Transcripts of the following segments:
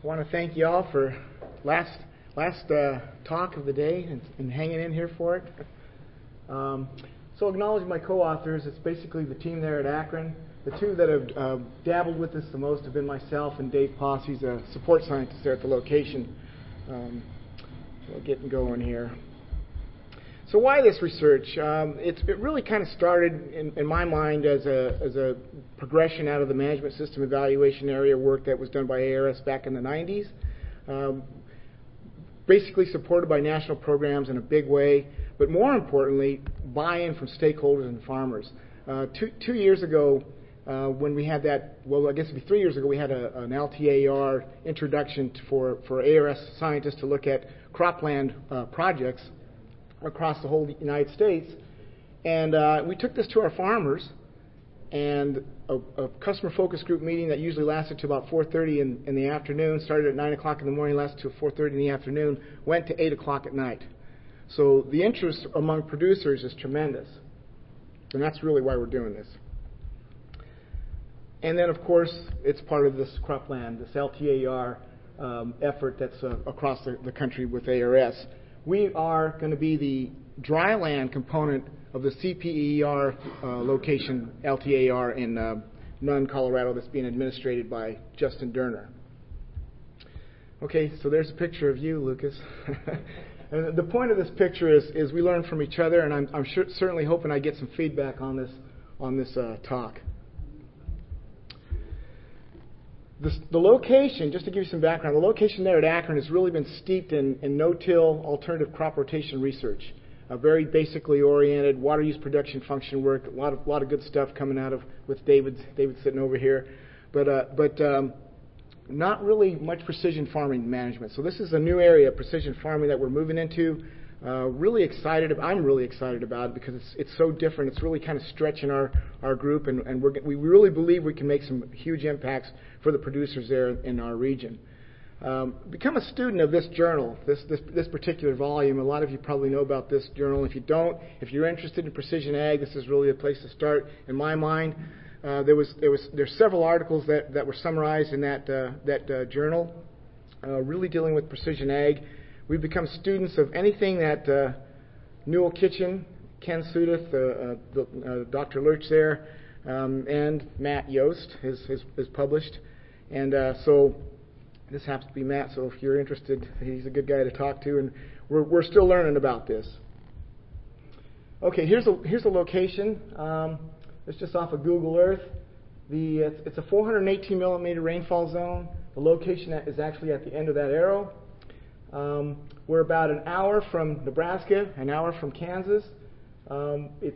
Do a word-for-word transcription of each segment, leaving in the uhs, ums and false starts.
I want to thank you all for last last uh, talk of the day and, and hanging in here for it. Um, so acknowledge my co-authors. It's basically the team there at Akron. The two that have uh, dabbled with this the most have been myself and Dave Posse. He's a support scientist there at the location. Um, so getting going here. So why this research? Um, it's, it really kind of started in, in my mind as a, as a progression out of the management system evaluation area work that was done by A R S back in the nineties. Um, basically supported by national programs in a big way, but more importantly, buy-in from stakeholders and farmers. Uh, two, two years ago, uh, when we had that, well, I guess it'd be three years ago, we had a, an L T A R introduction to, for, for A R S scientists to look at cropland uh, projects across the whole United States. And uh, we took this to our farmers, and a, a customer focus group meeting that usually lasted to about four thirty in, in the afternoon, started at nine o'clock in the morning, lasted to four thirty in the afternoon, went to eight o'clock at night. So the interest among producers is tremendous. And that's really why we're doing this. And then, of course, it's part of this cropland, this L T A R um, effort that's uh, across the, the country with A R S. We are going to be the dry land component of the C P E R uh, location, L T A R, in uh, Nunn, Colorado, that's being administrated by Justin Derner. Okay, so there's a picture of you, Lucas. And the point of this picture is, is we learn from each other, and I'm, I'm sure, certainly hoping I get some feedback on this, on this uh, talk. This, the location, just to give you some background, the location there at Akron has really been steeped in, in no-till alternative crop rotation research. Uh, very basically oriented, water use production function work, a lot of, lot of good stuff coming out of, with David, David sitting over here. But, uh, but um, not really much precision farming management. So this is a new area of precision farming that we're moving into. Uh, really excited. I'm really excited about it because it's it's so different. It's really kind of stretching our, our group, and, and we're, we really believe we can make some huge impacts for the producers there in our region. Um, become a student of this journal, this, this this particular volume. A lot of you probably know about this journal. If you don't, if you're interested in precision ag, this is really a place to start. In my mind, uh, there was there was there's several articles that, that were summarized in that uh, that uh, journal, uh, really dealing with precision ag. We've become students of anything that uh, Newell Kitchen, Ken Sudeth, uh, uh, the, uh, Doctor Lurch there, um, and Matt Yost has, has, has published. And uh, so this happens to be Matt, so if you're interested, he's a good guy to talk to, and we're, we're still learning about this. Okay, here's a, here's a location. Um, it's just off of Google Earth. The, it's, it's a four hundred eighteen millimeter rainfall zone. The location is actually at the end of that arrow. Um, we're about an hour from Nebraska, an hour from Kansas. Um, it's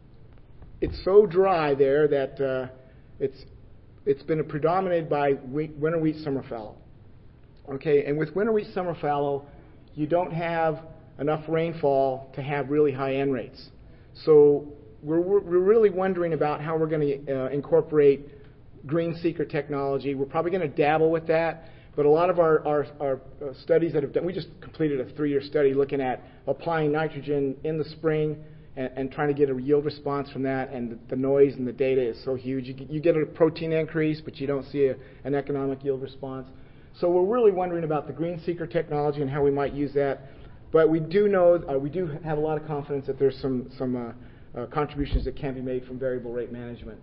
it's so dry there that uh, it's it's been predominated by wheat, winter wheat, summer fallow. Okay, and with winter wheat, summer fallow, you don't have enough rainfall to have really high N rates. So we're we're really wondering about how we're going to uh, incorporate green seeker technology. We're probably going to dabble with that. But a lot of our, our, our studies that have done, we just completed a three-year study looking at applying nitrogen in the spring and, and trying to get a yield response from that, and the, the noise and the data is so huge. You, you get a protein increase, but you don't see a, an economic yield response. So we're really wondering about the green seeker technology and how we might use that. But we do know, uh, we do have a lot of confidence that there's some, some uh, uh, contributions that can be made from variable rate management.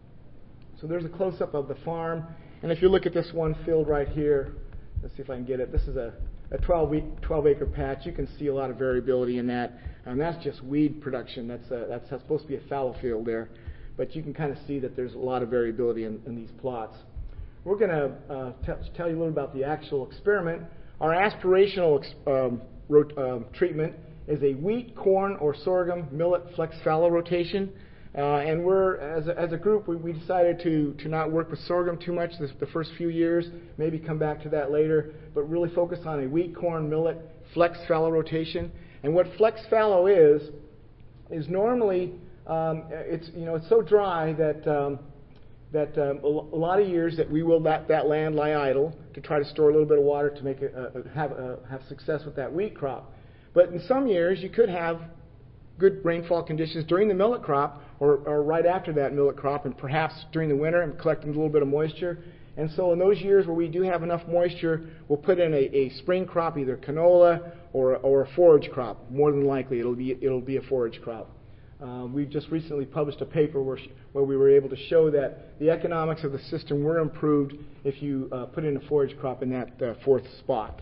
So there's a close-up of the farm. And if you look at this one field right here, let's see if I can get it. This is a, a twelve acre patch. You can see a lot of variability in that. And that's just weed production. That's, a, that's supposed to be a fallow field there. But you can kind of see that there's a lot of variability in, in these plots. We're going to uh, t- tell you a little about the actual experiment. Our aspirational ex- um, rot- uh, treatment is a wheat, corn, or sorghum millet flex fallow rotation. Uh, and we're, as a, as a group, we, we decided to, to not work with sorghum too much this, the first few years, maybe come back to that later, but really focus on a wheat, corn, millet, flex fallow rotation. And what flex fallow is, is normally, um, it's, you know, it's so dry that, um, that um, a, a lot of years that we will let that land lie idle to try to store a little bit of water to make it, uh, have, uh, have success with that wheat crop. But in some years, you could have good rainfall conditions during the millet crop or, or right after that millet crop, and perhaps during the winter and collecting a little bit of moisture. And so in those years where we do have enough moisture, we'll put in a, a spring crop, either canola or, or a forage crop. More than likely, it'll be, it'll be a forage crop. Uh, we just recently published a paper where, where we were able to show that the economics of the system were improved if you uh, put in a forage crop in that uh, fourth spot.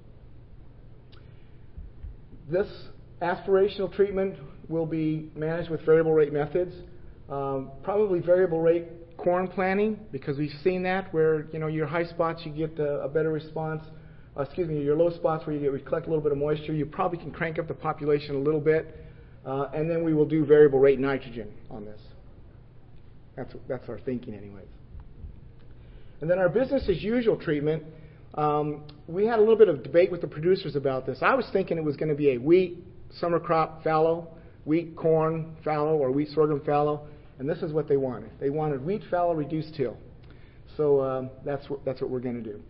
This aspirational treatment will be managed with variable rate methods. Um, probably variable rate corn planting, because we've seen that where, you know, your high spots you get a, a better response. Uh, excuse me, your low spots where you get we collect a little bit of moisture, you probably can crank up the population a little bit. Uh, and then we will do variable rate nitrogen on this. That's, that's our thinking anyways. And then our business as usual treatment, um, we had a little bit of debate with the producers about this. I was thinking it was going to be a wheat summer crop fallow, wheat corn fallow, or wheat sorghum fallow, and this is what they wanted. They wanted wheat fallow reduced till. So um, that's, what, that's what we're going to do.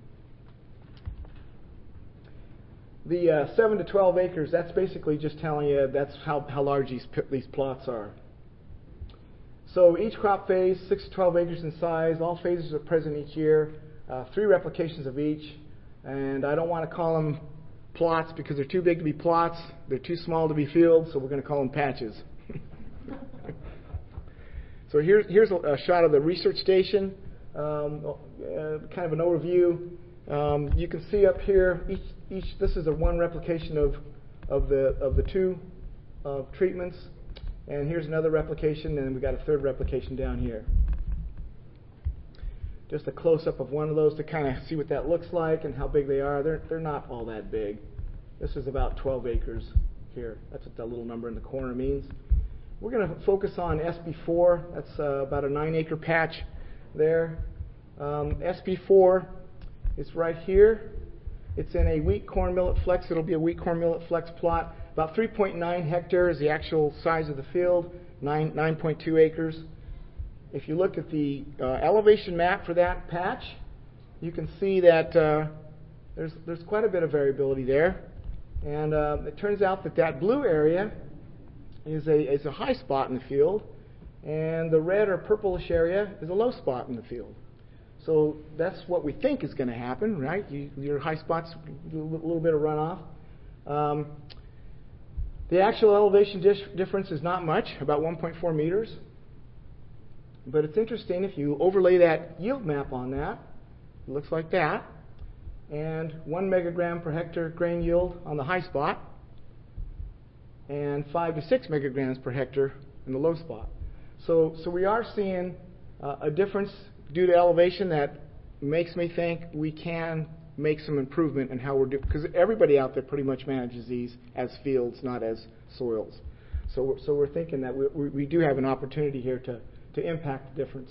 The uh, seven to twelve acres, that's basically just telling you that's how, how large these, these plots are. So each crop phase, six to twelve acres in size. All phases are present each year. Uh, three replications of each. And I don't want to call them plots because they're too big to be plots. They're too small to be fields, so we're going to call them patches. So here's, here's a, a shot of the research station, um, uh, kind of an overview. Um, you can see up here, each, each this is a one replication of, of, the, of the two uh, treatments. And here's another replication, and we've got a third replication down here. Just a close-up of one of those to kind of see what that looks like and how big they are. They're, they're not all that big. This is about twelve acres here. That's what that little number in the corner means. We're going to focus on S B four. That's uh, about a nine-acre patch there. Um, S B four is right here. It's in a wheat corn millet flex. It'll be a wheat corn millet flex plot. About three point nine hectares, the actual size of the field, nine point two acres. If you look at the uh, elevation map for that patch, you can see that uh, there's, there's quite a bit of variability there. And uh, it turns out that that blue area is a, is a high spot in the field, and the red or purplish area is a low spot in the field. So that's what we think is going to happen, right? You, your high spots, a little bit of runoff. Um, the actual elevation difference is not much, about one point four meters. But it's interesting, if you overlay that yield map on that, it looks like that. And one megagram per hectare grain yield on the high spot, and five to six megagrams per hectare in the low spot. So, so we are seeing uh, a difference due to elevation that makes me think we can make some improvement in how we're doing, because everybody out there pretty much manages these as fields, not as soils. So, we're, so we're thinking that we, we, we do have an opportunity here to, to impact the difference.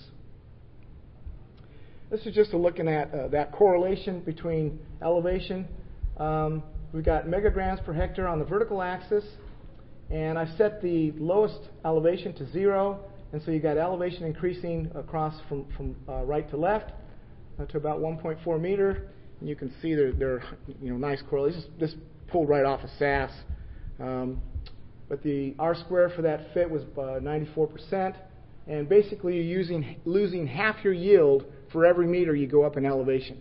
This is just a looking at uh, that correlation between elevation. Um, we've got megagrams per hectare on the vertical axis, and I've set the lowest elevation to zero, and so you got elevation increasing across from, from uh, right to left uh, to about one point four meter. And you can see there, there are you know, nice correlations. This, this pulled right off of S A S. Um, but the R square for that fit was uh, ninety-four percent. And basically you're using, losing half your yield for every meter you go up in elevation.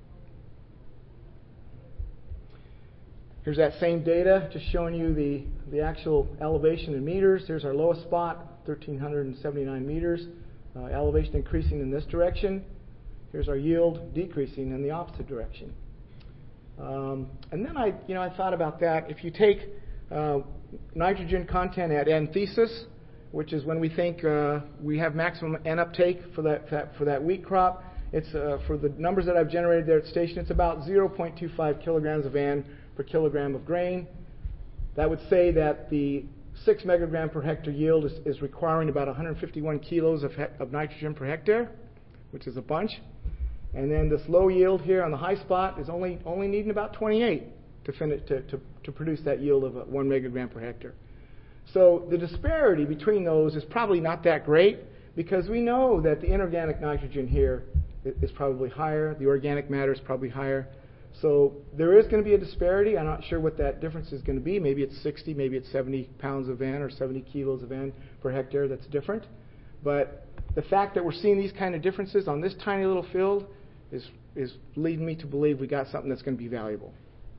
Here's that same data, just showing you the, the actual elevation in meters. Here's our lowest spot, one thousand three hundred seventy-nine meters. Uh, elevation increasing in this direction. Here's our yield decreasing in the opposite direction. Um, and then I, you know, I thought about that. If you take uh, nitrogen content at anthesis, which is when we think uh, we have maximum N uptake for that, for that, for that wheat crop, it's uh, for the numbers that I've generated there at station, it's about zero point two five kilograms of N per kilogram of grain. That would say that the six megagram per hectare yield is, is requiring about one hundred fifty-one kilos of, of nitrogen per hectare, which is a bunch. And then this low yield here on the high spot is only only needing about twenty-eight to, finish, to, to, to produce that yield of one megagram per hectare. So the disparity between those is probably not that great, because we know that the inorganic nitrogen here is probably higher, the organic matter is probably higher. So there is going to be a disparity. I'm not sure what that difference is going to be. Maybe it's sixty, maybe it's seventy pounds of N or seventy kilos of N per hectare that's different. But the fact that we're seeing these kind of differences on this tiny little field is is leading me to believe we got something that's going to be valuable.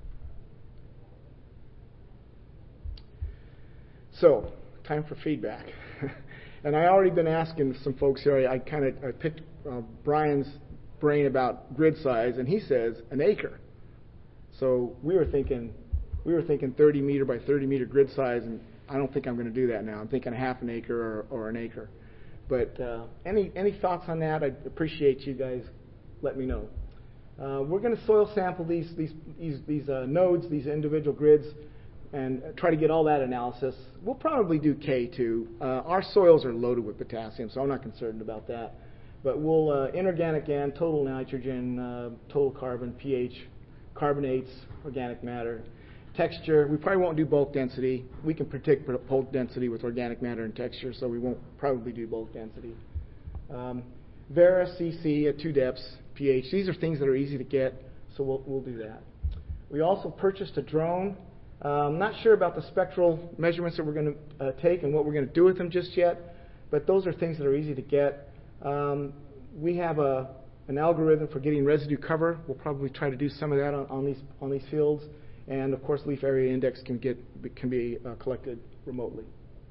So, time for feedback. And I already been asking some folks here. I, I kind of I picked uh, Brian's brain about grid size, and he says an acre. So we were thinking, we were thinking thirty meter by thirty meter grid size, and I don't think I'm going to do that now. I'm thinking a half an acre or, or an acre. But uh, any any thoughts on that? I'd appreciate you guys. Let me know. Uh, we're going to soil sample these these these, these uh, nodes, these individual grids, and try to get all that analysis. We'll probably do K too. Uh, our soils are loaded with potassium, so I'm not concerned about that. But we'll uh, inorganic N, total nitrogen, uh, total carbon, pH, carbonates, organic matter, texture. We probably won't do bulk density. We can predict bulk density with organic matter and texture, so we won't probably do bulk density. Um, Vera, C C at two depths, pH. These are things that are easy to get, so we'll, we'll do that. We also purchased a drone. Uh, I'm not sure about the spectral measurements that we're going to uh, take and what we're going to do with them just yet, but those are things that are easy to get. Um, we have a, an algorithm for getting residue cover. We'll probably try to do some of that on, on these on these fields, and of course, leaf area index can get can be uh, collected remotely.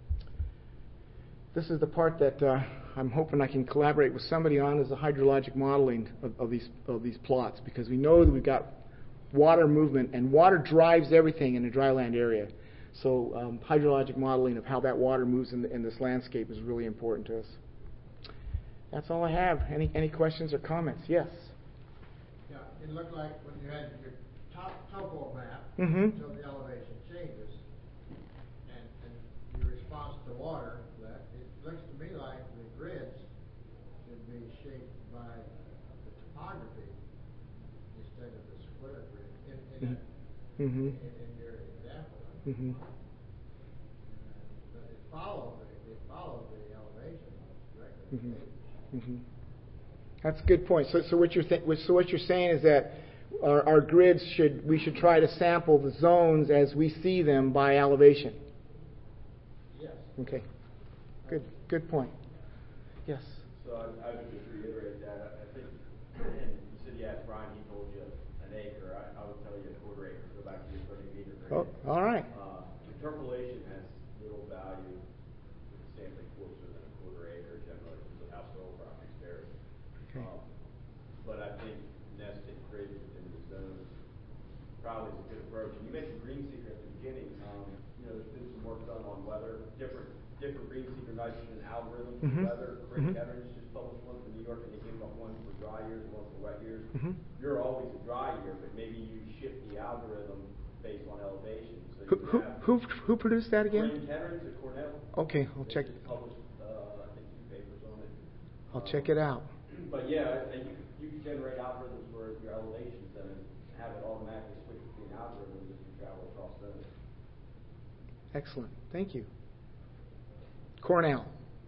This is the part that uh, I'm hoping I can collaborate with somebody on, is the hydrologic modeling of, of these of these plots, because we know that we've got water movement, and water drives everything in a dryland area. So um, hydrologic modeling of how that water moves in, the, in this landscape is really important to us. That's all I have. Any any questions or comments? Yes? Yeah, it looked like when you had your top topo map, Mm-hmm. so the elevation changes, and, and your response to water, that it looks to me like the grids should be shaped by the topography instead of the square grid in, in, Mm-hmm. a, Mm-hmm. in, in your example. Mm-hmm. But it followed the, it followed the elevation directly. Mm-hmm. Mm-hmm. That's a good point. So, so what you're th- so what you're saying is that our, our grids should we should try to sample the zones as we see them by elevation. Yes. Okay. Good. Good point. Yes. So I, I would just reiterate that. I think, and you said you asked Brian, he told you an acre. I, I would tell you a quarter acre. Go back to your thirty meter grid. Oh, all right. Uh, interpolation has little value with sampling closer than a quarter acre generally because of how soil properties vary. Okay. Um, but I think nested grids within the zones probably is a good approach. And you mentioned green seeker at the beginning. Um, you know, there's been some work done on weather, different different green seeker nitrogen algorithms for Mm-hmm. weather. Craig Mm-hmm. Evans just published one for New York, and they gave up one for dry years and one for wet years. Mm-hmm. You're always a dry year, but maybe you shift the algorithm based on elevation. So Who you who have who, who produced that again? Craig Evans at Cornell. Okay, I'll They check. just published, uh, I think, two papers on it. I'll Um, check it out. But yeah, I- you, you can generate algorithms for your elevations and have it automatically switch between algorithms as you travel across those. Excellent. Thank you. Cornell.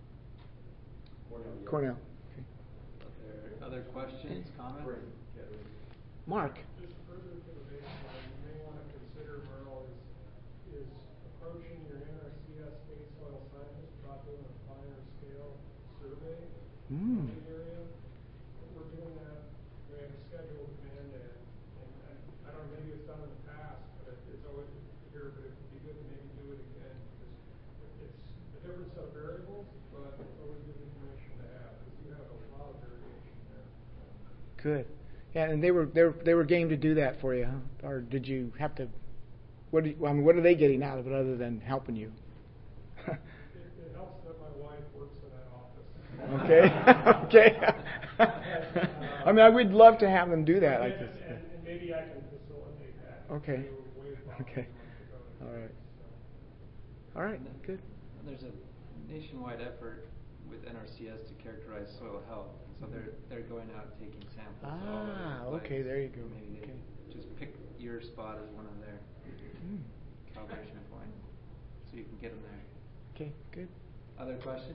Cornell. yeah. Cornell. Okay. Other questions, comments? Great. Yeah, there was- Mark. Just further to the baseline, you may want to consider, Merle, is, is approaching your N R C S state soil scientist about doing a finer scale survey Mm. of the area. We're doing that. We have a schedule to come in, and, and I, I don't know, maybe it's done in the past, but it, it's always here, but it would be good to maybe do it again, because it's a different set of variables, but it's always good information to have, because you have a lot of variation there. Good. Yeah, and they were they were, they were game to do that for you, huh? Or did you have to? What did you, I mean, what are they getting out of it other than helping you? It, it helps that my wife works in that office. Okay. Okay. I mean, I would love to have them do that like and, this. and, and maybe I can facilitate that. Okay. We were way above Okay. months ago. All right. So. All right. Good. There's a nationwide effort with N R C S to characterize soil health, and so they're they're going out and taking samples. all over the Ah, place. okay, there you go. Maybe they Okay. just pick your spot as one of their Mm. calibration points, so you can get them there. Okay. Good. Other questions?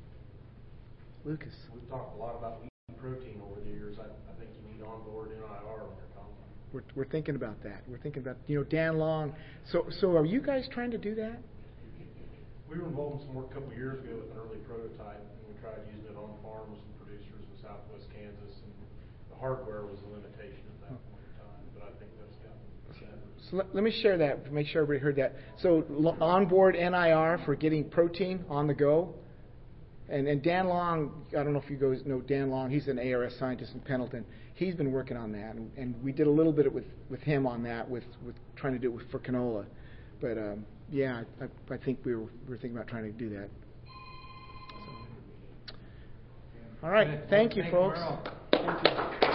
Lucas. We've talked a lot about meat and protein over the years. I, I think you need onboard N I R on your combine. We're we're thinking about that. We're thinking about you know Dan Long. So so are you guys trying to do that? We were involved in some work a couple of years ago with an early prototype, and we tried using it on farms and producers in southwest Kansas. And the hardware was a limitation at that point in time, but I think that's gotten better. So let, let me share that, make sure everybody heard that. So lo- onboard N I R for getting protein on the go. And, and Dan Long, I don't know if you guys know Dan Long, he's an A R S scientist in Pendleton. He's been working on that, and, and we did a little bit with, with him on that, with, with trying to do it with, for canola. But um, yeah, I, I think we were, we were thinking about trying to do that. So. All right, thank you, Thank folks. Merle. Thank you.